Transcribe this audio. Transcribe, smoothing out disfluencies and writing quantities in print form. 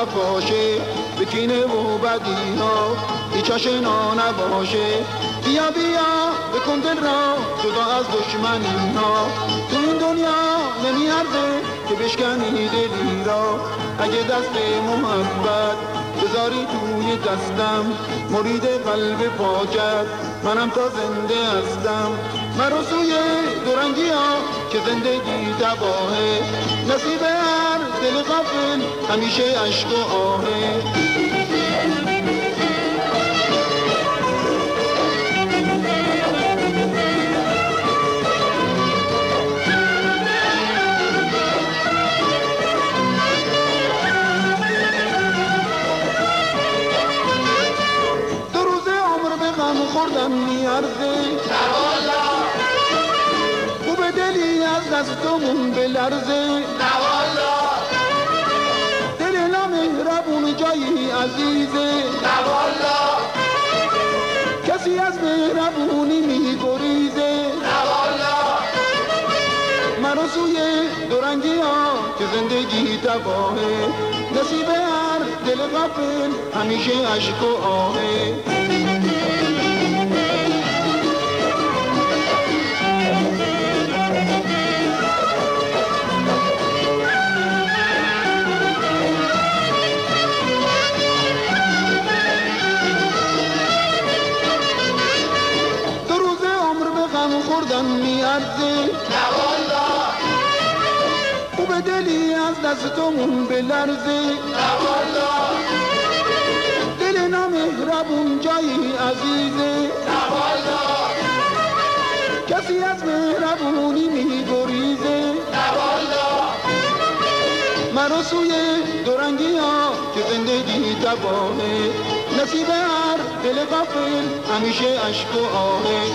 نباشه، به کینه و بدی ها هیچ آشنا نباشه. بیا بیا بکن دل را جدا از دشمنی ها، تو این دنیا نمیارزه که بشکنی دلی را. اگه دست محبت بذاری توی دستم، مرید قلب پاکت منم تا زنده هستم. مرو سوی دورنگی ها که زندگی تباهه، نصیب هر دل غافل همیشه عشق و آهه. خوردم میارزه نوالا، خوب دلی از دستمون بلرزه نوالا. دل نامهربون جایی عزیزه نوالا، کسی از مهربونی میگریزه نوالا. مرو سوی دورنگی ها که زندگی تباهه، نصیب هر دل غافل همیشه عشق و آهه. خوردم میارزه نوالا، خوب دلی از دستمون بلرزه نوالا. دل نامهربون جایی عزیزه نوالا، کسی از مهربونی میگریزه نوالا. مرو سوی دورنگی ها که زندگی تباهه، نصیب هر دل غافل همیشه عشق و آهه.